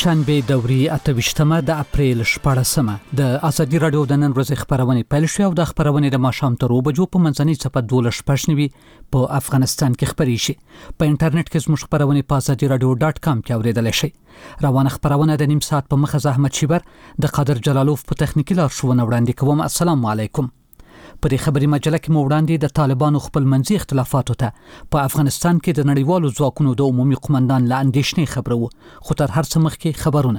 شنبه دوري 28 د اپریل 14 د ازادي رادیو د نن ورځې خبرونه پیل شوه او د خبرونه د ماښام تر 2 بجو په منځنۍ صفه 12:15 په افغانستان کې خبري شي. په انټرنیټ کې زموږ خبرونه په azadiaradio.com کې اوریدل شي. روانه خبرونه د نیم ساعت په مخه زحمت شیبر د قادر جلالوف په تخنیکی لارښوونه وړاندې کوم. السلام علیکم. په دې خبري مجله کې مو وړاندې د طالبانو خپل منځي اختلافاتو ته په افغانستان کې د نړیوالو ځواکونو د عمومي قومندان له اندېښنې خبرو، خو تر هر څه مخکې خبرونه.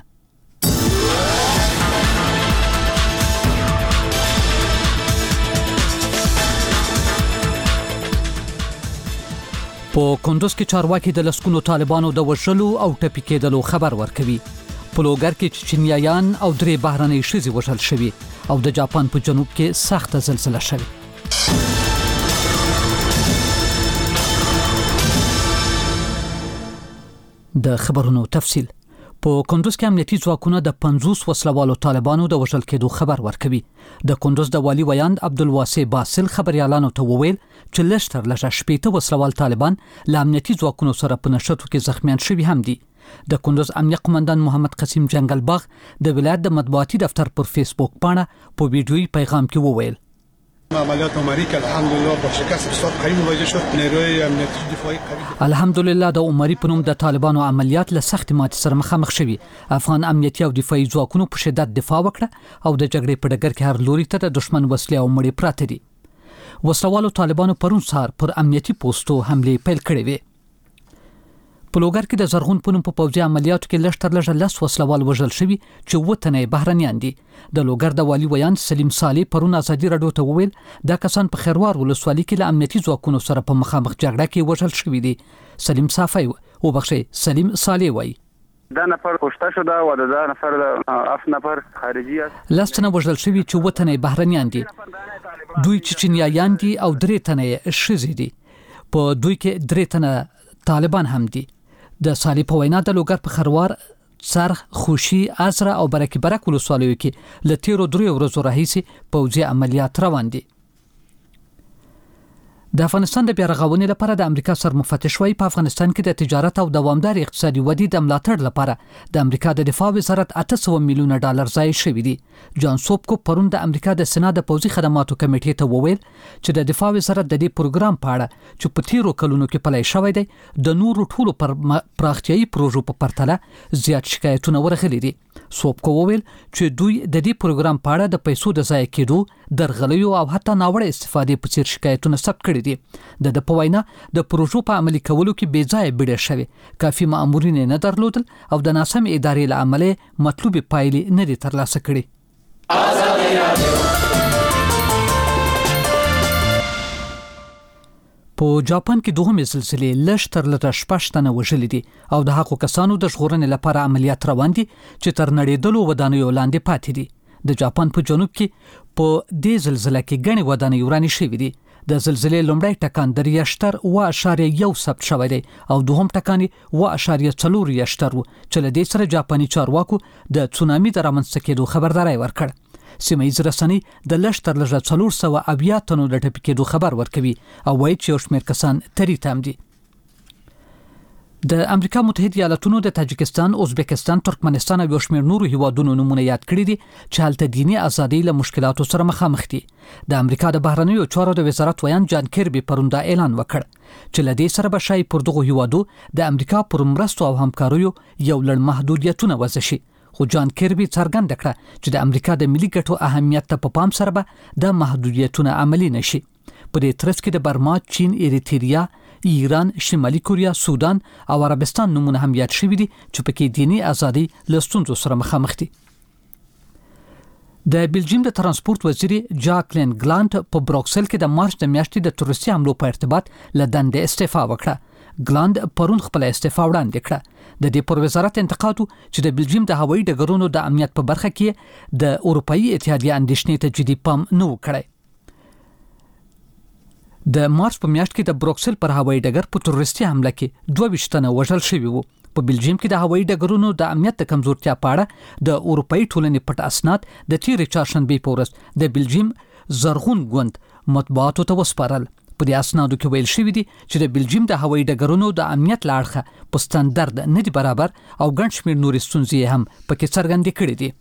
په کندوز کې چارواکي د لسکونو طالبانو د وژلو او ټپي کېدلو خبر ورکوي. په لوګر کې چچنیایان او درې بهرنۍ ښځې وژل شوي او د جاپان په جنوب کې سخته زلزله شوې. د خبرونو تفصیل. په کندوز کې امنیتي ځواکونه د 50 وسلوالو طالبانو د وژل کېدو خبر ورکوي. د کندوز د والی ویاند عبدالواسع باسل خبريالانو ته وویل چې لشتر لږه شپېته وسلوال طالبان له امنیتي ځواکونو سره په نښتو کې زخمیان شوي هم دي. د کندوز امنیه قومندان محمد قسیم جنگل باغ د ولایت د مطبوعاتي دفتر پر فیسبوک پاڼه په ویډیویي پیغام کې وویل عملیات عمری که الحمدلله با شکست بسیار قوی مواجه شد. نیروی امنیتی دفاعی قوی الحمدلله د عمری په نوم د طالبانو عملیات له سخت ماتې سره مخامخ شوي. افغان امنیتي او دفاعي ځواکونو په شدت دفاع وکړه او د جګړې په ډګر کې هر لوري ته د دشمن وسلې او مړي پراته دي. وسلوالو طالبانو پرون سهار پر امنیتي پوسټو حمله پیل کړې وې. په لوګر کې د زرغون پونم په پوځي عملیاتو کې لږ تر لږه 10 وسلوال وژل شوي چې 7 تنه بهرنیان دي. د لوګر د والی ویان سلیم صالح پرون ازادي رادیو ته وویل دا کسان په خیروار ولسوالۍ کې له امنیتي ځواکونو سره په مخامخ جګړه کې وژل شوي دي. سلیم سلیم صالح وایي دا نفر کشته شده و دا نفر 7 نفر خارجي است. لسته وژل شوي چې 7 تنه بهرنیان دي. دوی چچنیایان دي او 3 تنه ښځې دي. په دوی کې 3 تنه طالبان هم دي. د صالح په وینا د لوګر په خروار، څرخ، خوشي، ازره او برکي برک ولسوالیو کې له تیرو 3 ورځو راهیسې پوځي عملیات روان دي. د افغانستان د بیا رغونې لپاره د امریکا سرمفتش وایي په افغانستان کې د تجارت او دوامدار اقتصادي ودې د ملاتړ لپاره د امریکا د دفاع وزارت $800 میلیونه ضایع شوي دي. جان سوبکو پرون د امریکا د سنا د پوځي خدماتو کمیټې ته وویل چې د دفاع وزارت د دې پروګرام په اړه چې په تیرو کلونو کې پلی شوی دی د نورو ټولو پراختیايي پروژو په پرتله زیات شکایتونه ورغلي دي. سوبکو وویل چې دوی د دې پروګرام په اړه د پیسو د ضایع کېدو، درغلیو او حتی ناوړه استفادې په څیر شکایتونه ثبت کړي دي. د پوینا د پروژو په عملي کولو کې بې ځایه بیړه شوه، کافي مامورین نه درلودل او د ناسم ادارې له امله مطلوب پایلې نه دي ترلاسه کړي. په جاپان کې دوهمه زلزلې لږ تر لږه 6 تنه وژلي دي او د هغو کسانو د ژغورنې لپاره عملیات روان دي چې تر نړیدلو ودانیو لاندې پاتې دي. د جاپان په جنوب کې په دې زلزلې کې غني ودانۍ ورانې شوې دي. د زلزلې لومړی ټکان د ریشتر 1.1 ثبت شوی دی او دوهم ټکان 1.4 ریشتر و چې له دې سره جاپاني چارواکو د تسونامي د رامنځته کېدو خبرداري ورکړ. سیمه‌ییز رسنۍ د لږ تر لږه 470 تنو د ټپي کېدو خبر ورکوي او وایي چې یو شمېر کسان تری تم دي. د امریکا متحده ایالاتونو د تاجکستان، ازبکستان، ترکمنستان او یو شمېر نورو هیوادونو نمونه یاد کړي دي چې هلته دیني ازادي له مشکلاتو سره مخامخ دي. د امریکا د بهرنیو چارو د وزارت ویان جان کیربي پرون دا اعلان وکړ چې له دې سره به شای پر دغه هیوادو د امریکا پر مرستو او همکاریو یو لړ محدودیتونه وضع شي. خو جان کیربي څرګنده کړه چې د امریکا د ملي ګټو اهمیت ته په پام سره به د محدودیتونه عملي نشي. په دې ترڅ کې د برما، چین، ایریتریا، ایران، شمالي کوریا، سودان او عربستان نمونه هم یاد شوي دي چې پکې دینی ازادي له ستونزو سره مخامخ دي. د بلجیم د ترانسپورت وزیر جاکلین ګلانت په بروکسل کې د مارچ د میاشتې د تروریستي حملو په ارتباط له دندې استعفا وکړه. ګلاند پرون خپل استعفا وړاندې کړه. د دې پر وزارت انتقاد چې د بلجیم د هوایي ډګرونو د امنیت په برخه کې د اروپאי اتحادیه اندېښنې ته جدي پام نه وکړي. د مارچ په میاشت کې د بروکسل پر هوایي ډګر په تروریستي حمله کې 22 تنه وژل شوي وو. په بلجیم کې د هوایي ډګرونو د امنیت د کمزورتیا په اړه د اروپאי ټولنې پټ اسناد د تیرې چهارشنبې په ورځ د بلجیم زرغون ګوند مطبوعاتو ته وسپارل. په دې اسنادو کې ویل شوی دی چې د بلجیم د هوایي ډګرونو د امنیت لاړخه په ستاندرد نه دی برابر او ګڼ شمېر نورې ستونزې هم پکې څرګندې کړې دي.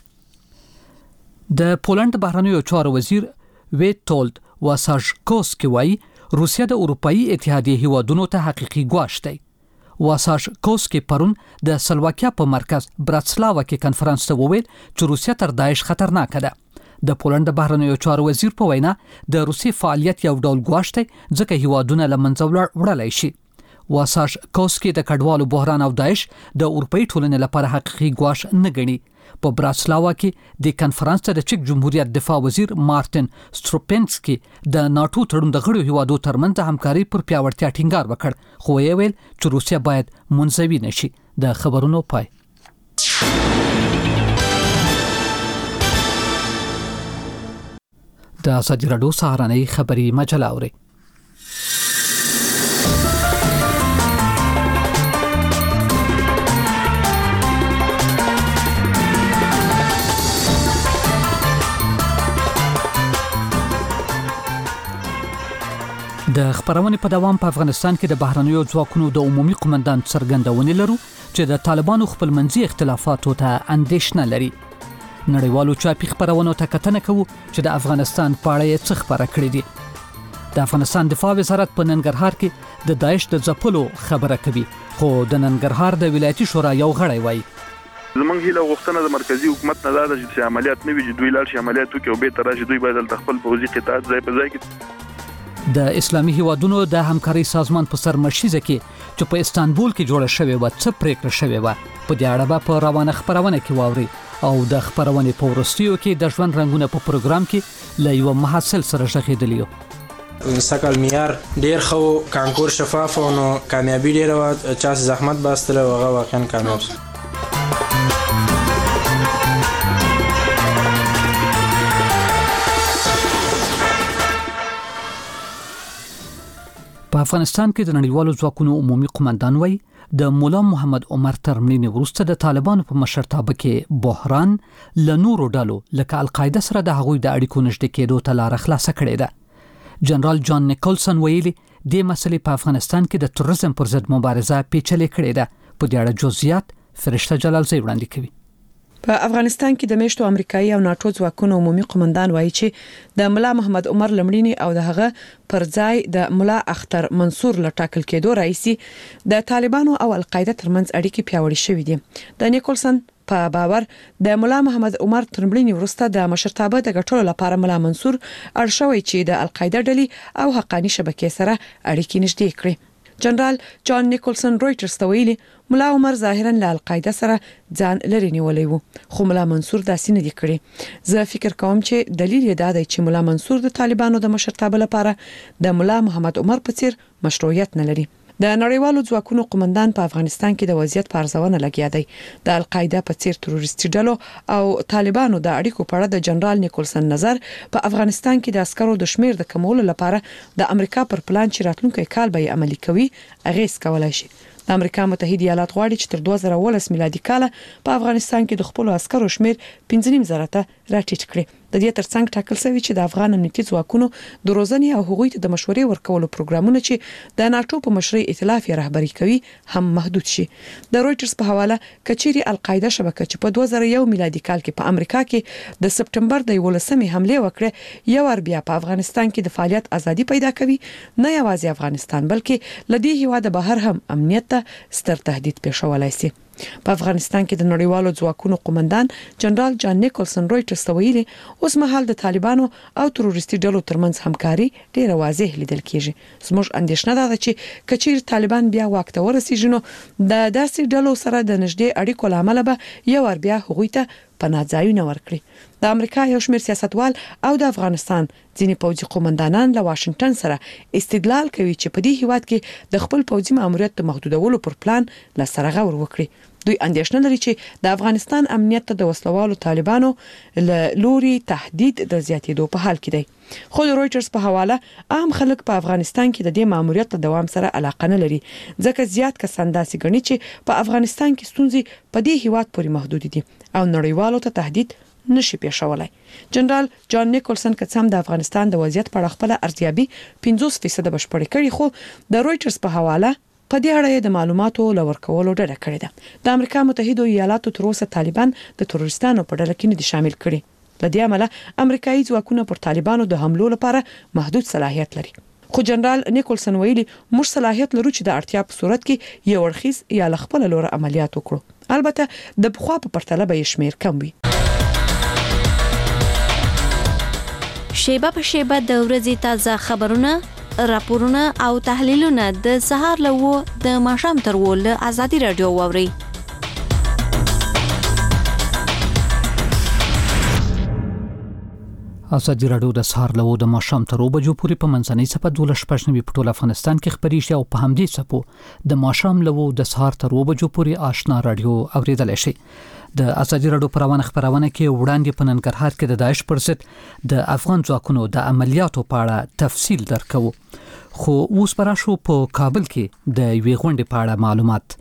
د پولند بهرنیو چارو وزیر ویټولد واساژکوسکی وایي روسیا د اروپאי اتحادیه هیوادونو ته حقيقي ګواښ دی. واساژکوسکی پرون د سلواکیا په مرکز براتسلاوا کې کنفرانس ته وویل چې روسیا تر داعش خطرناک ده. د پولند بهرنیو چارو وزیر په وینا د روسي فعالیت یو ډول ګواښ دی ځکه هیوادونه له منځه وړلای شي. واساژکوسکی د کډوالو بحران او داعش د اروپאי ټولنې لپاره حقيقي ګواښ نه ګڼي. په براتسلاوا کې د کنفرانس ته د چک جمهوریت دفاع وزیر مارټین سټروپنسکی د ناتو تړون د غړو هیوادو ترمنځ د همکاري پر پیاوړتیا ټینګار وکړ خو یې ویل چې روسیا باید منزوي نشي. د خبرونو پای. د ازادي راډیو سهارنۍ خبري مجله اوري. د خبرونې په دوام په افغانستان کې د بهرنیو ځواکونو د عمومي قومندان څرګندونې لرو چې د طالبانو خپلمنځي اختلافاتو ته اندېښنه لري. نړیوالو چاپي خبرونو ته کتنه کوو چې د افغانستان په اړه څه خبره کړې دي. د افغانستان دفاع وزارت په ننګرهار کې د داعش د ځپلو خبره کوي خو د ننګرهار د ولایتي شورا یو غړی وایي زمونږ هیله غوښتنه د مرکزی حکومت نه ده چې عملیات نه وي چې دوی لاړ شي عملیات وکړي او به تر راشي دوی باید خپل پوځي قطاعت ځای په ځای کې. د اسلامي هیوادونو د همکاري سازمان په سرمشيزه کې چې په استانبول کې جوړه شوې و څه پریکړه شوې و په دې اړه په روانه خبرونه کې واوري او د خبرونې په ورستیو کې د ژوند رنگونه په پروګرام کې ل یو محصل سره شغېدلیو. سکل معیار ډیر خو کانکور شفاف او نو کامیابی ډیر و چا زحمت باستله او هغه واقعا کامیاب. په افغانستان کې د نړیوالو ځواکونو عمومي قومندان وایي د مولا محمد عمر تر مړینې وروسته د طالبانو په مشرتابه کې بحران له نورو ډلو لکه القاعده سره د هغوی د اړیکو نږدې کېدو ته لار خلاصه کړې ده. جنرال جان نیکولسن ویلي د مسلې په افغانستان کې د تروریزم پر ضد مبارزه پیچلې کړې ده. په دې اړه جزئیات فرشته جلالزی وړاندې کوي. په افغانستان کې د میشتو امریکایي او ناتو ځواکونو عمومي قومندان وایي چې د مولا محمد عمر لمړینی او د هغه پر ځای د مولا اختر منصور لټاکل کېدو رئیسي د طالبانو او القاعده ترمنځ اړیکې پیاوړې شوې دي. د نیکولسن په باور د مولا محمد عمر تر مړینې وروسته د مشرتابه د ګټلو لپاره مولا منصور اړ شوی چې د القاعده ډلې او حقانی شبکې سره اړیکې نږدې کړي. جنرال جان نیکولسن رويټرز ته ویلي مولا عمر ظاهرا له القاعده سره ځان لري نیولې وو خو مولا منصور داسې نه دی کړی. زه فکر کوم چې دلیل یې دا دی چې مولا منصور د طالبانو د مشرتابه لپاره د مولا محمد عمر په څیر مشروعیت نه لري. د نړیوالو ځواکونو قومندان په افغانستان کې د وضعیت په ارزونه لګیا دی. د القاعده په څیر تروریستي ډلو او طالبانو د اړیکو په اړه د جنرال نیکولسن نظر په افغانستان کې د عسکرو د شمیر د کمولو لپاره د امریکا پر پلان چې راتلونکي کال به عملي کوي اغیز کولای شي. د امریکا متحده ایالات غواړي چې تر 2019 میلادي کال په افغانستان کې د خپل عسکرو شمیر 15 زره ته راټیټ کړي. د دې ترڅنګ ټاکل شوی چې د افغان امنیتي ځواکونو د روزنې او هغوی ته د مشورې ورکولو پروګرامونه چې د ناتو په مشرۍ ائتلاف یې رهبري کوي هم محدود شي. د رويټرز په حواله کچيري القاعده شبکه چې په 2001 میلادي کال کې په امریکا کې د سپټمبر د 11مې حمله وکړه یو ور بیا په افغانستان کې د فعالیت ازادي پیدا کوي نه یوازې افغانستان بلکې لدی هیواده بهر هم امنیت ته ستر تهدید پیښولای شي. په افغانستان کې د نړیوالو ځواکونو قومندان جنرال جان نیکولسن رويټرز ته ویلي اوس مهال د طالبانو او تروریستي ډلو ترمنځ همکاري ډیره واضح لیدل کیږي. زموږ اندېښنه ده چې کچیر طالبان بیا واک ته ورسیږي نو د داسې ډلو سره د نږدې اړیکو لامل به یو ور بیا هغوی ته پناه ځایونه ورکړي. د امریکا یو شمېر سیاستوال او د افغانستان ځینې پوځي قومندانان له واشنگټن سره استدلال کوي چې په دې هیواد کې د خپل پوځي ماموریت محدودولو پر پلان لا سره غور وکړي. دوی اندېښنه لري چې د افغانستان امنیت ته د وسلوالو طالبانو له لوري تهدید د زیاتېدو په حال کې دی. خو د رويټرز په حواله عام خلک په افغانستان کې د دې ماموریت ته دوام سره علاقه نه لري ځکه زیات کسان داسې ګڼي چې په افغانستان کې ستونزې په دې هیواد پورې محدود دي او نړیوالو ته تهدید نشي پیښولای. جنرال جان نیکولسن کڅم د افغانستان د وضعیت په اړه خپل ارزیابي 50% بشپړې کړې، خو د رويټرز په حواله په دې اړه د معلوماتو لور کولو ډډه کړې ده. د امریکا متحده ایالاتو تر اوسه طالبان د تروریستانو په ډله کې نه دي شامل کړي. لدې عمله امریکایي ځواکونه پر طالبانو د حملو لپاره محدود صلاحیت لري. خو جنرال نیکولسن ویلي موږ صلاحیت لرو چې د اړتیا په صورت کې یو ورخیز یا خپل لور عملیات وکړو. البته د بخوا په پرتله به شمیر کم وي. شیبه په شیبه د ورځې تازه خبرونه، راپورونه او تحلیلونه د سهار له د ماښام تر له ازادي رادیو واوري. ازادي رادیو د سهار له د ماښام تر بجو پورې په منځنۍ صفه 12:09 په ټول افغانستان کې خبري شي او په همدې صفو د ماښام له د سهار تر بجو پورې آشنا رادیو اوریدل شي. د ازادي رادیو پروانه خبرونه کې وړاندې په ننګرهار کې د داعش پر ضد د افغان ځواکونو د عملیاتو په اړه تفصیل درکو. خو اوس پراشو په کابل کې د یوې غونډې په اړه معلومات.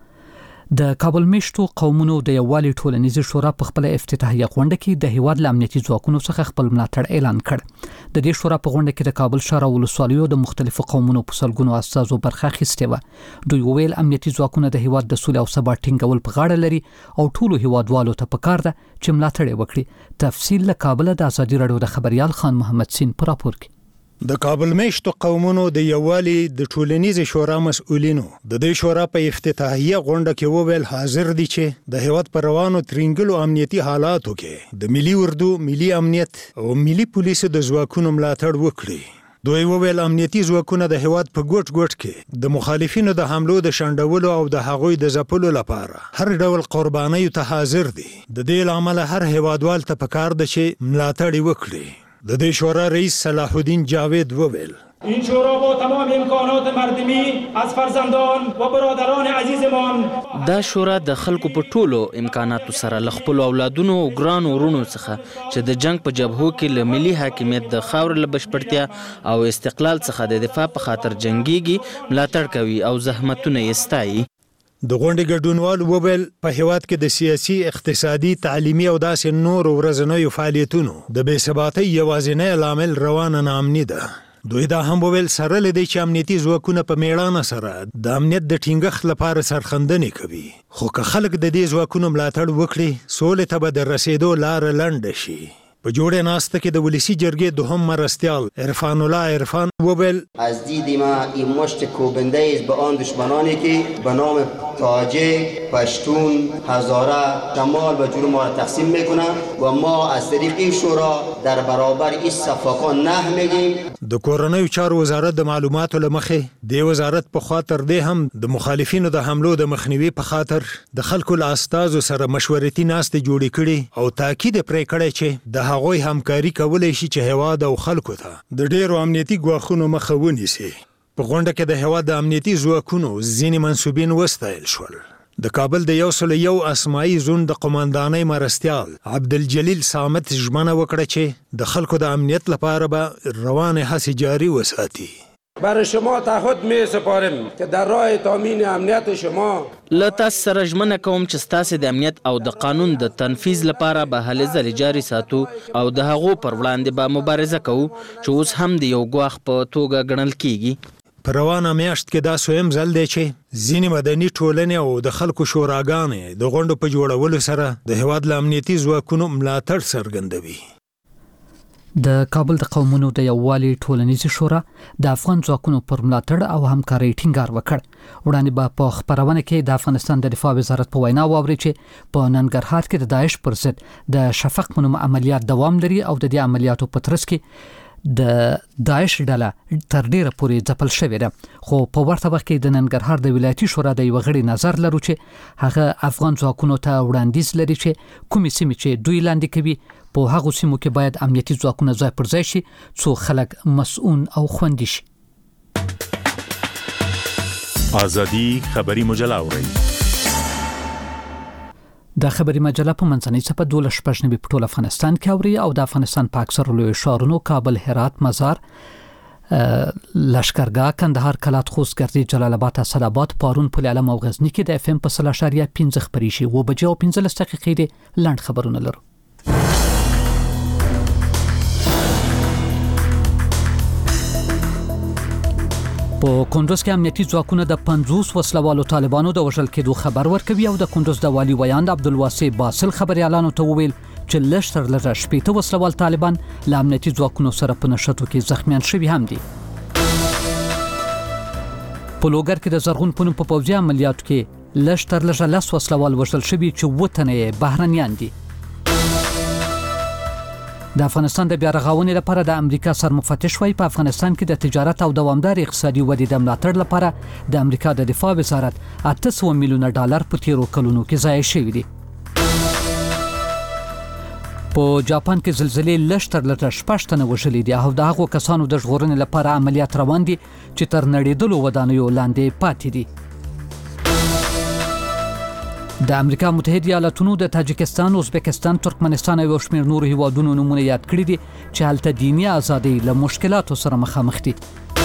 د کابل میشتو قومونو د یووالي ټولنیزې شورا په خپل افتتاحیه غونډه کې د هیواد امنیتي ځواکونو څخه خپل ملاتړ اعلان کړ. د دې شورا په غونډه کې د کابل ښار او ولسوالیو د مختلفو قومونو په سلګونو استازو برخه اخیستې و. دوی وویل امنیتي ځواکونه د هیواد د سولې او ثبات ټینګول په غاړه لري او ټولو هیوادوالو ته پکار ده چې ملاتړ وکړي. تفصیل له کابل د ازادي رادیو د خبريال خان محمد سین پر راپور کې. د کابل میشتو قومونو د یووالي د ټولنیزې شورا مسؤلینو د دې شورا په افتتاحیه غونډه کې وویل حاضر دي چې د هیواد پر روانو ترنګلو امنیتي حالاتو کې د ملي اردو، ملي امنیت او ملي پولیسو د ځواکونو ملاتړ وکړي. دوی وویل امنیتي ځواکونه د هیواد په ګوټ ګوټ کې د مخالفینو د حملو د شنډولو او د هغوی د ځپلو لپاره هر ډول قربانیو ته حاضر دي. د دې لامل هر هیوادوال ته پکار ده چې ملاتړ وکړي. د دې شورا رئیس صلاح الدین جاوید وویل این شورا با تمام امکانات مردمی از فرزندان و برادران عزیزمان دا شورا د خلکو په ټولو امکاناتو سره ل خپل اولادونو او ګران ورونو څخه چې د جنگ په جبهو کې ل ملي حاکمیت د خاور ل بشپړتیا او استقلال څخه د دفاع په خاطر جنگيږي ملاتړ کوي او زحمتونه یې ستایي. د غونډې ګډونوال وویل په هیواد کې د سیاسي، اقتصادي، تعلیمي او داسې نور ورځنیو فعالیتونو د بې ثباتۍ یوازینی لامل روانه ناامني ده. دوی دا هم وویل سره لدی چې امنیتي ځواکونه په میړانه سره د امنیت د ټینګښت لپاره سرخندنې کوي. خو که خلک د دې ځواکونو ملاتړ وکړي سولې ته به د رسیدو لار لنډه شي. په جوړه ناسته کې د ولسی جرګې دوهم مرستیال عرفان الله عرفان وویل از دید ما این مشت کوبنده است به آن دشمنانی که به نام تاجک، پشتون، هزاره، شمال و جنوب ما را تقسیم میکنن و ما از طریق این شورا در برابر این صفاقان نه میگیم. د کورنیو چارو وزارت د معلوماتو لمخې د وزارت په خاطر دی هم د مخالفینو د حملو د مخنیوي په خاطر د خلکو له استازو سره مشورتي ناستې جوړې کړي او تاکید پرې کړی چې د هغوی همکاري کولای شي چې هیواد او خلکو ته د ډیرو امنیتي ګواښونو مخه ونیسي. په غونډه کې د هیواد د امنیتي ځواکونو ځینې منسوبین وستایل شول. د کابل د 101 اسماعي زون د قوماندانۍ مرستیال عبدالجلیل صامت ژمنه وکړه چې د خلکو د امنیت لپاره به روانه هڅې جاري وساتي. برای شما تعهد می سپارم که در راه تامین امنیت شما له تاسو سره ژمنه کوم چې ستاسو د امنیت او د قانون د تنفیذ لپاره به هلې ځلې جاري ساتو او د هغو پر وړاندې به مبارزه کوو چې اوس هم د یو ګواښ په توګه ګڼل کیږي. په روانه میاشت کې دا سویم ځل دی چې ځینې مدني ټولنې او د خلکو شوراګانې د غونډو په جوړولو سره د هیواد له امنیتي ځواکونو ملاتړ څرګندوي. د کابل د قومونو د یووالي ټولنیزې شورا د افغان ځواکونو پر ملاتړ او همکارۍ ټینګار وکړ. وړاندې به په خبرونه کې د افغانستان د دفاع وزارت په وینا واوري چې په ننګرهار کې د داعش پر ضد د شفق په نوم عملیات دوام لري او د دې عملیاتو په ترڅ کې د داعش ډله تر ډیره پورې ځپل شوې ده. خو په ورته وخت کې د ننګرهار د ولایتي شورا د یو غړي نظر لرو چې هغه افغان ځواکونو ته وړاندیز لري چې کومې سیمې چې دوی لاندې کوي په هغو سیمو کې باید امنیتي ځواکونه ځای پر ځای شي څو خلک مسؤون او خوندي شي. ازادي خبري مجله اوري. د خبري مجله په منځنۍ صفه 12:09 په ټول افغانستان کې اوري او د افغانستان په اکثر لوی ښارونو کابل، هرات، مزار، لشکرګاه، کندهار، کلات، خوست، ګردې، جلال آباد، اسداباد، پارون، پل علم او غزنی کې د اف ام په 0.5 خبري شي و بجو 15 دقیقې لنډ خبرونه لرو. په کندوز کې امنیتي ځواکونه د 50 وسلوالو طالبانو د وژل کېدو خبر ورکوي او د کندوز د والي ویاند عبدالواسع باسل خبريالانو ته وویل چې لږ تر لږه 80 وسلوال طالبان له امنیتي ځواکونو سره په نښتو کې زخمیان شوي هم دي. په لوګر کې د زرغون پونم په پوځي عملیاتو کې لږ تر لږه 10 وسلوال وژل شوي چې 7 تنه بهرنیان دي. د افغانستان د بیا رغونې لپاره د امریکا سرمفتش وایي په افغانستان کې د تجارت او دوامدار اقتصادي ودې د ملاتړ لپاره د امریکا د دفاع وزارت 800 میلیونه ډالر په تیرو کلونو کې ضایع شوي دي. په جاپان کې زلزلې لږ تر لږه 6 تنه وژلي دي او د هغو کسانو د ژغورنې لپاره عملیات روان دي چې تر نړیدلو ودانیو لاندې پاتې دي. د امریکا متحده ایالاتونو د تاجکستان، ازبکستان، ترکمنستان او شمېر نورو هیوادونو نمونه یاد کړي دي چې هلته دیني ازادي له مشکلاتو سره مخامخ دي.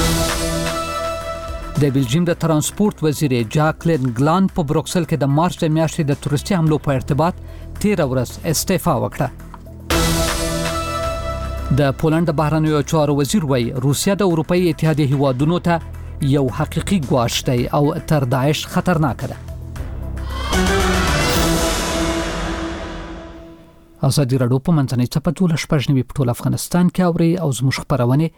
د بلجیم د ترانسپورت وزیر جاکلین ګلان په بروکسل کې د مارچ د میاشتې د تورستي حملو په ارتباط 13 ورځ استعفا وکړه. د پولند د بهرنیو چارو وزیر وایي روسیا د اروپאי اتحادیه هیوادونو ته یو حقیقي ګواښ دی او تر داعش خطرناک ده. ازادي راډیو په منځنۍ چپه 12 په ټول افغانستان کې اوري او زموږ خبرونه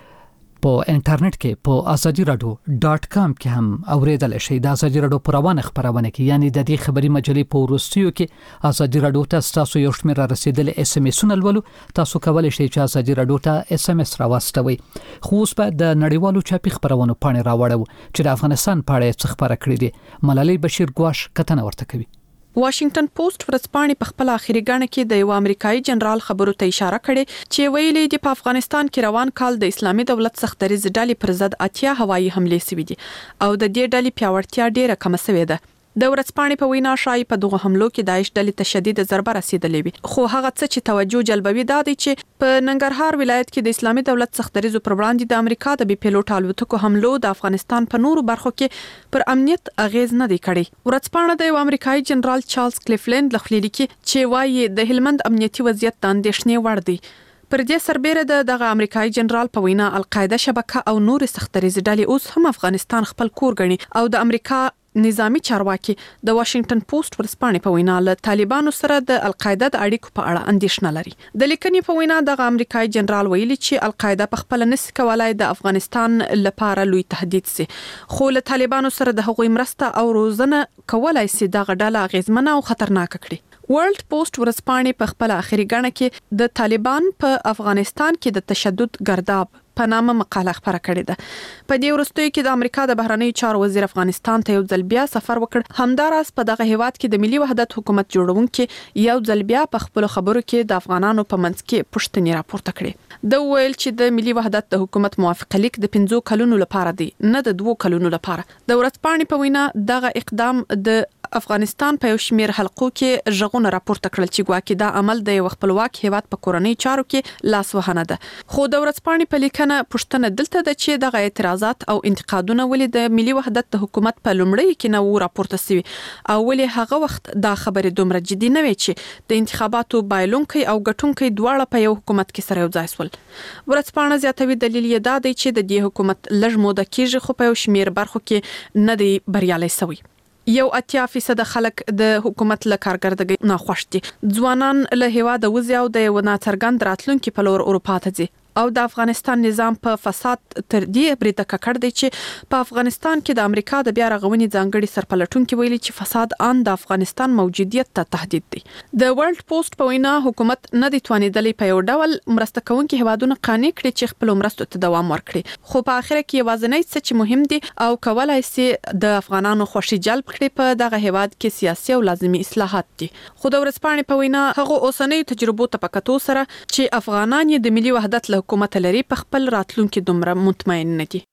په انټرنیټ کې په azadi.radio.com کې هم اوریدل شي. د ازادي راډیو په روانه خبرونه کې یعنی د دې خبري مجلې په ورستیو کې ازادي راډیو ته تاسو یو شمېر رسیدل SMS-ونه لولو. تاسو کولای شئ چې ازادي راډیو ته SMS راوستوي. خو اوس په د نړیوالو چاپی خبرونو پاڼې راوړو چې د افغانستان په اړه څه خبره کړې دي. ملالۍ بشیر ګواش کتنه ورته کوي. واشنگټن پوسټ ورځپاڼې په خپل اخیری غاڼه کې د یو امریکایي جنرال خبرو ته اشاره کړې چې ویلي دی په افغانستان کې روان کال د اسلامي دولت سختري ډلې پر ضد 80 هوایي حمله شوې دي او د دې ډلې پیاوړتیا ډیره کم شوې ده. د ورځپاڼې په وینا شای په دغه حملو کې داعش ډلې ته شدید ضربه رسیدلې وي. خو هغه څه چې توجه جلبوي دا دی چې په ننګرهار ولایت کې د اسلامي دولت سختریزو پر وړاندې د امریکا د بي پیلوټ الوتکو حملو د افغانستان په نورو برخو کې پر امنیت اغیز نه دی کړی. ورځپاڼه د یو امریکایي جنرال چارلز کلیفلند لخوا لیکي چې وايي د هلمند امنیتي وضعیت د اندېښنې وړ دی. پر دې سربېره دغه امریکایي جنرال په وینا القاعده شبکه او نور سختریز ډلې اوس هم افغانستان خپل کور ګڼي او د امریکا نظامی چارواکي د واشنگټن پوسټ ورځپاڼې په وینا له طالبانو سره د القاعده د اړیکو په اړه اندېښنه لري. د لیکنې په وینا د امریکایي جنرال ویلي چې القاعده په خپل نس کولای د افغانستان لپاره لوی تهدید سي. خو له طالبانو سره د هغوی مرسته او روزنه کولای سي د غډاله غیزمنه او خطرناک کړي. ورلد پوسټ ورځپاڼې په خپل اخیری غاڼه کې د طالبان په افغانستان کې د تشدد ګرداب په نامه مقاله خبره کړې ده. په دې وروستیو کې د امریکا د بهرنیو چارو وزیر افغانستان ته یو ځل بیا سفر وکړ. همداراز په دغه هیواد کې د ملي وحدت حکومت جوړونکو یو ځل بیا په خپل خبرو کې د افغانانو په منځ کې پوښتنې راپورته کړې. د ویل چې د ملي وحدت د حکومت موافقه لیک د 5 کلونو لپاره دی نه د 2 کلونو لپاره. د ورځپاڼې په وینا دغه اقدام د افغانستان په یو شمېر حلقو کې ژغونه راپورته کړل چې ګواکې دا عمل د یو خپلواک هیواد په کورنۍ چارو کې لاس وهنه ده. خو د ورځپاڼې په لیکنه پوښتنه دلته ده چې دغه اعتراضات او انتقادونه ولې د ملي وحدت د حکومت په لومړی کې نه راپورته شوي او ولې هغه وخت دا خبره دومره جدي نه وي چې د انتخاباتو بایلونکي او ګټونکي دواړه په یو حکومت کې سره یو ځای شول. ورځپاڼه زیاتوي دلیل یې دا دی چې د دې حکومت لږ موده کېږي خو په یو شمېر برخو کې نه دی بریالي شوی. یو 80% خلک د حکومت له کارګردګۍ نه خوښ دي. ځوانان له هیواده وځي او د یو ناڅرګند راتلونکي په لور اروپا ته ځي او د افغانستان نظام په فساد تر دې بریده ککړ دی چې په افغانستان کې د امریکا د بیا رغونې ځانګړي سرپلټونکو ویلي چې فساد ان د افغانستان موجودیت ته تهدید دی. د ورلد پوسټ په وینا حکومت نه دی توانیدلی په یو ډول مرسته کوونکي هیوادونه قانع کړي چې خپل مرستو ته دوام ورکړي. خو په اخر کې یوازینی څه چې مهم دی او کولای شي د افغانانو خوشي جلب کړي په دغه هیواد کې سیاسي او لازمي اصلاحات دي. خو د ورځپاڼې په وینا هغه اوسنۍ تجربو ته پکاتو سره چې افغانان د ملي وحدت له حکومت لري په خپل راتلونکي دومره مطمئن نه دي.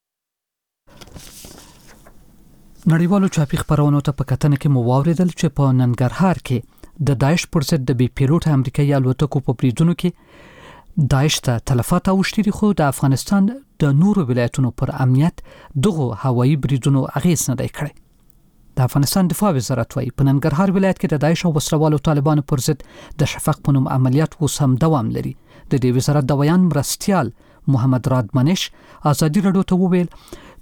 نړیوالو چاپی خبرونو ته په کتنه کې مو واوریدل چې په ننګرهار کې د داعش پر ضد د بي پیلوټ امریکایي الوتکو په بریدونو کې داعش ته تلفات اوښتي خو د افغانستان د نورو ولایتونو پر امنیت دغه هوایي بریدونو اغیز نه دی کړی. د افغانستان دفاع وزارت وايي په ننګرهار ولایت کې د داعش او وسلوالو طالبانو پر ضد د شفق په نوم عملیات اوس هم دوام لري. د دې وزارت د بیان مرستیال محمد راد منش ازادي راډیو ته وویل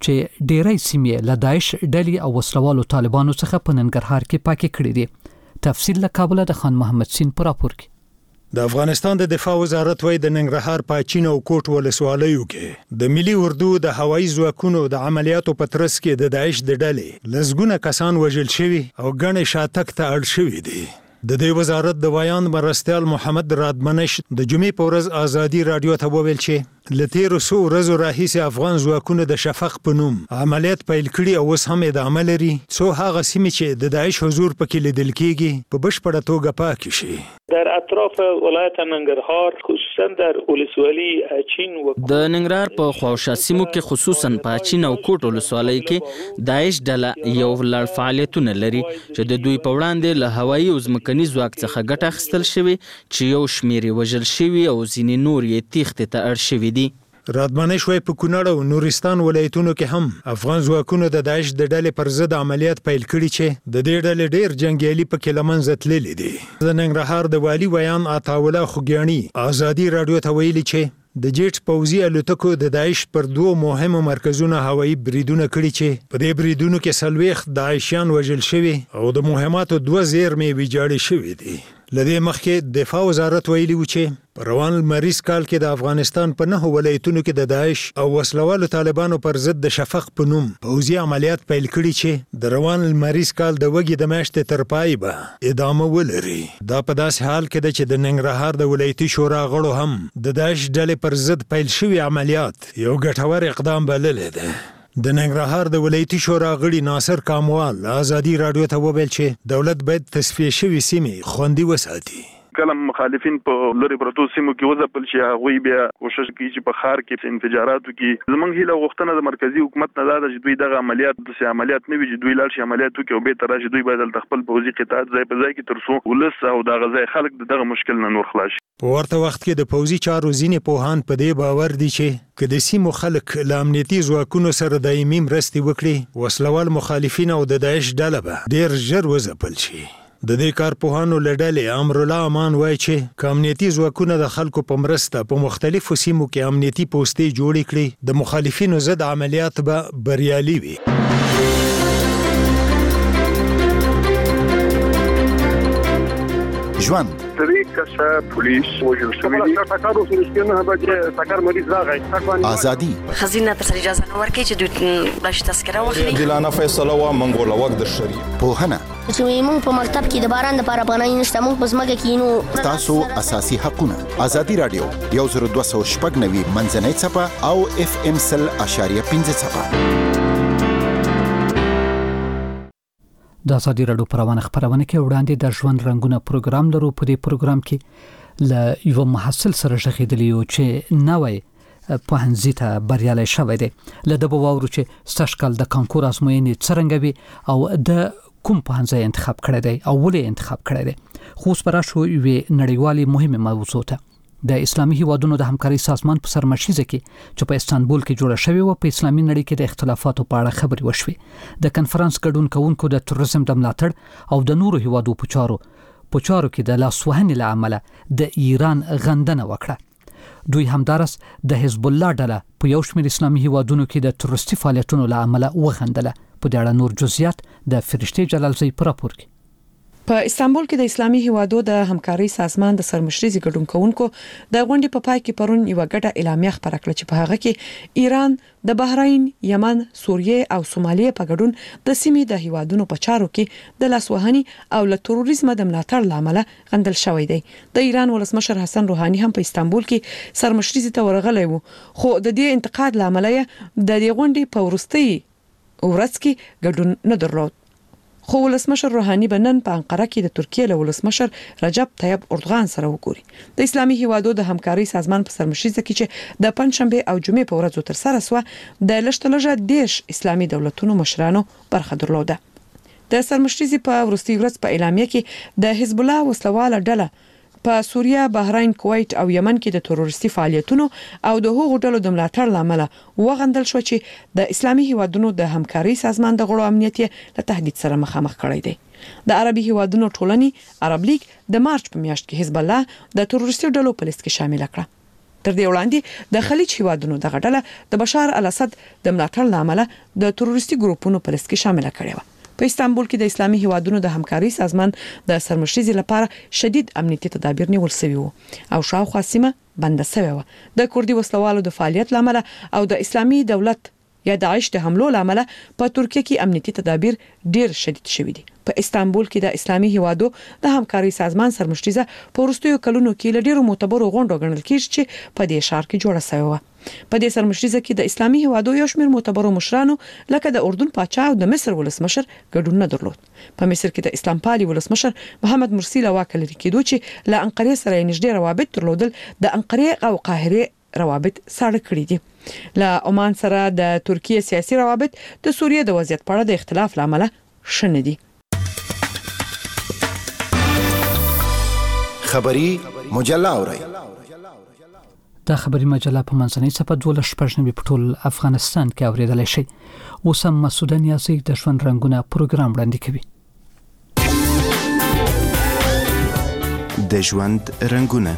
چې ډیری سیمې له داعش ډلې او وسلوالو طالبانو څخه په ننګرهار کې پاکې کړې دي. تفصیل له کابل د خان محمد سین پر راپور کې. د افغانستان د دفاع وزارت وایي د ننګرهار په چین او کوټ ولسوالیو کې د ملي اردو د هوایي ځواکونو د عملیاتو په ترڅ کې د داعش د ډلې لسګونه کسان وژل شوي او ګڼې شاتګ ته اړ شوي دي. د دې وزارت د ویان مرستیال محمد رادمنش د جمعې په ورځ ازادي رادیو ته وویل چې له تیرو څو ورځو راهیسې افغان ځواکونو د شفق په نوم عملیات پیل کړي او اوس هم ادامه لري څو هغه سیمې چې د داعش حضور پکې لیدل کېږي په بشپړه توګه پاک شي. در اطراف ولایت ننګرهار خصوصا در ولسوالی چین و د ننګرهار په خواوشا سیمو کې خصوصا په چین او کوټ ولسوالۍ کې داعش ډله یو لړ فعالیتونه لري چې د دوی په وړاندې له هوایي او ځمکني ځواک څخه ګټه اخیستل شوې چې یو شمېر یې وژل شوي او ځینې نور یې تیښتې ته اړ شوي دي. رادمنش وایي په کونړ او نورستان ولایتونو کې هم افغان ځواکونو د داعش د ډلې پر ضد عملیات پیل کړي چې د دې ډلې ډېر جنګیالي پکې له منځه تللي دي. د ننګرهار د والي ویان عطاالله خوږیاڼي ازادي رادیو ته ویلي چې د جیټ پوځي الوتکو د داعش پر دوه مهمو مرکزونو هوایي بریدونه کړي چې په دې بریدونو کې 40 داعشیان وژل شوي او د مهماتو 2 زیرمې ویجاړې شوي دي. لدې مخکې دفاع وزارت ویلي و چې په روان المریض کال کې د افغانستان په 9 ولایتونو کې د داعش او وسلوالو طالبانو پر ضد د شفق په نوم پوځي عملیات پیل کړي چې د روان المریض کال د وګړي د میاشتې تر پای به ادامه ولري. دا په داسې حال کې ده چې د ننګرهار د ولایتي شورا غړو هم د داعش ډلې پر ضد پیل شوي عملیات یو ګټور اقدام بللی دی. د ننګرهار د ولایتي شورا غړي ناصر کاموال ازادي رادیو ته وویل چې دولت باید تصفیه شوي سیمې خوندي وساتي. کله مخالفین په لری پروتو سیمو کې وځپل شي هغه بیا کوشش کوي چې په خار کې انفجاراتو کې زمونږ هیله غوښتنه د مرکزی حکومت نه ده چې دوی دغه عملیات د عملیات نه وي چې دوی لاړ شي عملیات وکړي او به تر راشي دوی باید خپل پوځي قطاعات ځای په ځای کې ترڅو ولس او د غزای خلک دغه مشکل نه نور خلاص شي. په ورته وخت کې د پوځي چارو ځینې پوهان په دې باور دي چې که د سیمو خلک له امنیتي ځواکونو سره دایمي مرستې وکړي وسلوال مخالفین او د داعش ډله به ډېر ژر وځپل شي. د دې کارپوهانو له ډلې امرالله امان وایي چې که امنیتي ځواکونه د خلکو په مرسته په مختلفو سیمو کې امنیتي پوستې جوړې کړي د مخالفینو ضد عملیات به بریالي وي. ژوند پولیس وژل شوي دي. ازادي خزینه تر اجازه نه ورکړي چې دوی بلش تذکره واخلي. عادلانه فیصله وا منګول وخت در شری پوهنه چې موږ په مکتب کې د باران لپاره پناه نشته موږ په ځمکه کې نو تاسو اساسي حقونه. ازادي رادیو 1290 منځنۍ صفه او FM 100.5 صفه. د ازادي رادیو پروانه خبرونه کې وړاندې د ژوند رنگونه پروګرام لرو. په دې پروګرام کې ل یو محصل سره شخېدلی او چې نوې پوهنځي ته بریالي شوی دی. له د بوورو چې سشکل د کانکور ازموینې څرنګه وي او د کوم پوهنځي انتخاب کړی دی او ولې انتخاب کړی دی. خو سپارښت شو وی نړیوالي مهمه موضوع ته د اسلامي هیوادونو د همکاري سازمان په سرمشیزه کې چې په استانبول کې جوړه شوې و په اسلامي نړۍ کې د اختلافاتو په اړه خبرې وشوې. د کنفرانس ګډون کوونکو د تروریزم د ملاتړ او د نورو هیوادو په چارو کې د لاسوهنې له امله د ایران غندنه وکړه. دوی همدارس د حزب الله ډله په یو شمېر اسلامي هیوادونو کې د تروریستي فعالیتونو له امله وغندله. په دې اړه نور جزئیات د فرشتي جلالزی پر راپور کې. په استانبول کې د اسلامي هیوادو د همکاري سازمان د سرمشريزي ګډون کوونکو د غونډې په پای کې پرون یو غټه اعلامیه خبره کړه چې په هغه کې ایران د بحرین، یمن، سوریه او سومالیه په ګډون د سیمې د هیوادونو په چارو کې د لاسوهنې او له تروریزم د ملاتړ لامل غندل شوی دی. د ایران ولسمشر حسن روحاني هم په استانبول کې سرمشريزي ته ورغلی و، خو د دې انتقاد لامل د دې غونډې په وروستي ورځ کې ګډون نه درلود. خو ولسمشر روحاني بنن په انقره کې د ترکیه له ولسمشر رجب طیب اردوغان سره وګوري. د اسلامي هیوادو د همکاري سازمان په سرمشریزه کې چې د پنځشنبه او جمعې په ورځو تر سره سو د لشتلجه دیش اسلامي دولتونو مشرانو برخه درلوده. د سرمشریزي په ورستي ورځ په اعلامیه کې د حزب الله وسلواله ډله په سوریه، بحرین، کویت او یمن کې د تروریستي فعالیتونو او د هغو ډلو د ملاتړ لامل وغندل شو چې د اسلامي هیوادونو د همکاري سازمان د غړو امنیت له تهدید سره مخامخ کړی دی. د عربي هیوادونو ټولنې عرب لیگ د مارچ په میاشت کې حزب الله د تروریستي ډلو په لیست کې شامل کړه. تر دې وړاندې د خلیج هیوادونو د غډله د بشار الاسد د ملاتړ لامل د تروریستي ګروپونو په لست کې شامل کړي و. په استانبول کې د اسلامي هیوادونو د همکاري سازمان د سرمشريزي لپاره شدید امنیتي تدابیر نیول شوي وو او شاوخوا سیمه بنده شوې و. د کوردي وسلوالو د فعالیت لامل او د اسلامي دولت یا داعش د حملو لامل په ترکیه کې امنیتي تدابیر ډیر شدید شوي دي. په استانبول کې د اسلامي هیوادو د همکاري سازمان سرمشريزه په وروستیو کلونو کې له ډیرو معتبرو غونډو غنل کیږي چې په دې ښار کې جوړه شوې و. په دې سرمشريزه کې د اسلامي هیوادو یو شمېر معتبرو مشرانو لکه د اردن پاچا او د مصر ولسمشر ګډون نه درلود. په مصر کې د اسلام پالي ولسمشر محمد مرسي له واک لري کېدو چې له انقره سره نږدې روابط درلودل د انقره او قاهره روابط ساړه کړی دي. له عمان سره د ترکیه سیاسي روابط د سوریه د وضعیت په اړه د اختلاف لامل شنه دي. خبری مجله اورئ. دا خبري مجله په منځنۍ صفحه 12 په ټول افغانستان کې اوریدل شي. اوس هم مسعود نیازی د ژوند رنگونه پروګرام وړاندې کوي. د ژوند رنگونه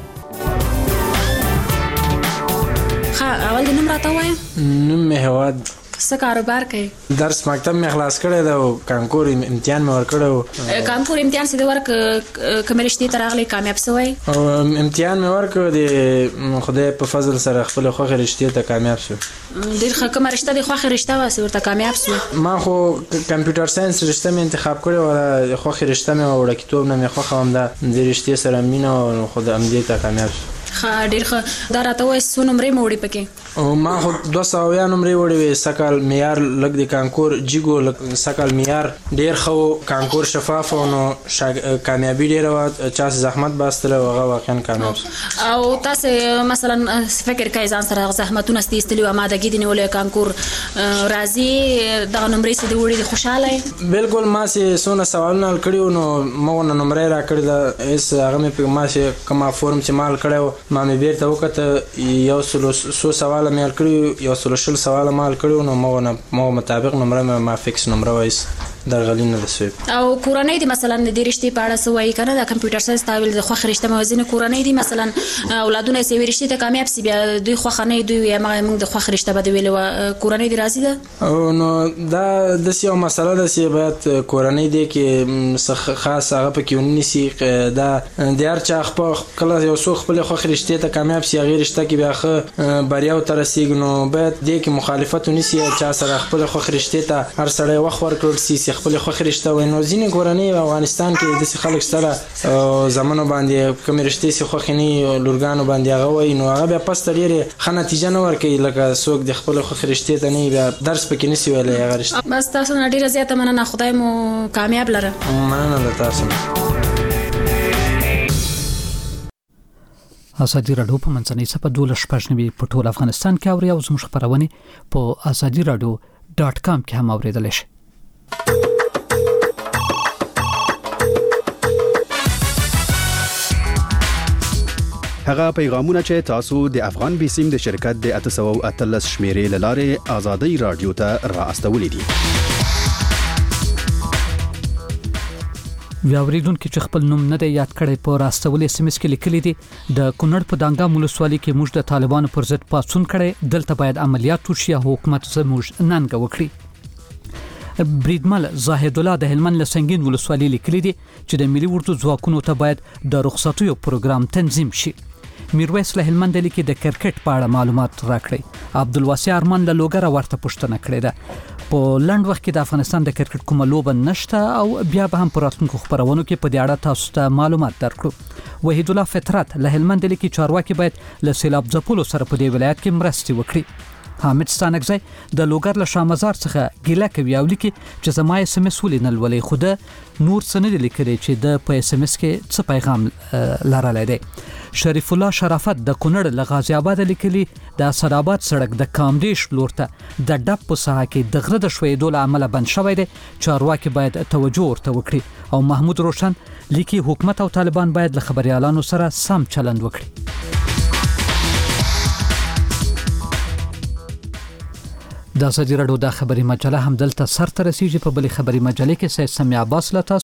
اول د نوم راته وایم. نوم مې هواد. څه کاروبار کوي؟ درس مکتب مې خلاص کړی دا او کانکور امتحان مې ورکړو. کانکور امتحان سي د ورک کمرشتي ترغلي کامیاب شوی او امتحان مې ورکړ د خدای په فضل سره خپل خوخه رشتي ته کامیاب شو. ډیر ښه کوم رشته د خوخه رشته واسه ورته کامیاب شو. ما خو کمپیوټر ساينس رشته مې انتخاب کړې و خوخه رشته مې وړه کتاب نه مې خوخه هم د رشتي سره مینه او خدای امدې ته کامیاب شو. ډیر ښه دا راته وای سو نمبرې موړي پکې او ما خو 200 نمبرې وړي وي. سکال معیار لګ د کانکور جیګو سکال معیار ډیر خو کانکور شفاف او نو کامیابی ډیر و چا زحمت باستله او هغه واقعا کامیاب او تاسو مثلا فکر کوي ځان سره زحمتونه استلو آمادګي دي نیولې کانکور راځي دا نمبرې سي دی وړي خوشاله بالکل. ما سي سونه سوالونه کړیو نو مونږ نمبرې را کړی دا اس هغه مې په ما سي کما فورم چې مال کړو ما مې بیرته وکړه یو سو سوال مې کړیو یو سلوشل سوال مال کړیو نو مو مطابق نمبر ما فکس نمبر وایس درغلینه د سوي او کورنۍ دي مثلا د رشتي په اړه سوي کنه د کمپیوټر ساينس تاویل د خوخ رشته موازین کورنۍ دي مثلا اولادونه سي رشتي ته کامیاب سي بیا دوی خوخنۍ دوی موږ د خوخ رشته بده ویل کورنۍ دي راځي ده او نو دا د سیو مسله ده سی باید کورنۍ دي کې خاص هغه پکې ونیسي دا د هر چا خپل یو څو خپل خوخ رشته ته کامیاب سي غیر رشته کې بیا خه بریا او ترسیګ نو باید د کې مخالفت ونیسي چا سره خپل خوخ رشته ته هر سړی وخت ورکړ سي خپل خوخ رشته و نو ځینې کورنۍ په افغانستان کې د خلک سره زمونو باندې کوم رشته سي خوخني لورګانو باندې هغه وای نو هغه بیا پس تلېره خنه نتیجه نه ورکړي لکه څوک د خپل خوخ رشته ته نه بیا درس پکې نسی ویلې هغه رشته. بس تاسو نه ډیره زیاته مننه خدای مو کامیاب لره. مننه له تاسو. ازادي رادیو په منځنۍ صفحه 12 په ټول افغانستان کې اوري او زموږ خبرونه په azadiradio.com کې هم اوریدل شي. هغه پیغامونه چې تاسو د افغان بیسیم د شرکت د 813 شمیرې لاره آزادي رادیو ته راستولې دي. ویاوریدون کې چې خپل نوم نه دی یاد کړی په راستولې SMS کې لیکلي دي د کونړ په دانګام ولسوالۍ کې موږ د طالبانو پر ضد پاڅون کړی دلته باید عملیات وشي حکومت زموږ ننګ وکړي. بریدمل زاهد الله د هلمند له سنگین ولسوالۍ لیکلي دي چې د ملي اردو ځواکونو ته باید د رخصتیو پروګرام تنظیم شي. میرویس له هلمند لیکي د کرکټ په اړه معلومات راکړي. عبدالواسع ارمان له لوګره ورته پوښتنه کړې ده په لند وخت کې د افغانستان د کرکټ کومه لوبه نشته او بیا به هم پر راتلونکو خبرونو کې په دې اړه تاسو ته معلومات درکړو. وحید الله فطرت له هلمند لیکي چارواکي باید له سیلاب ځپلو سره په دې ولایت کې مرستې وکړي. حامد ستانکزی د لوګر له شامزار څخه ګیله کوي او لیکي چې زما SMS ولینل ولې خو د نور سند لیکلي چې د په SMS کې څه پیغام لرلی دی. شریف الله شرافت د کونړ له غازی آباد لیکلي د اسداباد سړک د کامدیش لور ته د ډب په ساحه کې د غره د شویدو له امله بند شوی دی. چارواکي باید توجه ورته وکړي او محمود روشن لیکي حکومت او طالبان باید له خبريالانو سره سم چلند وکړي. د ازادي رادیو د خبري مجله هم دلته سر ته رسیږي. په بلې خبري مجلې کې سید سمیع عباس له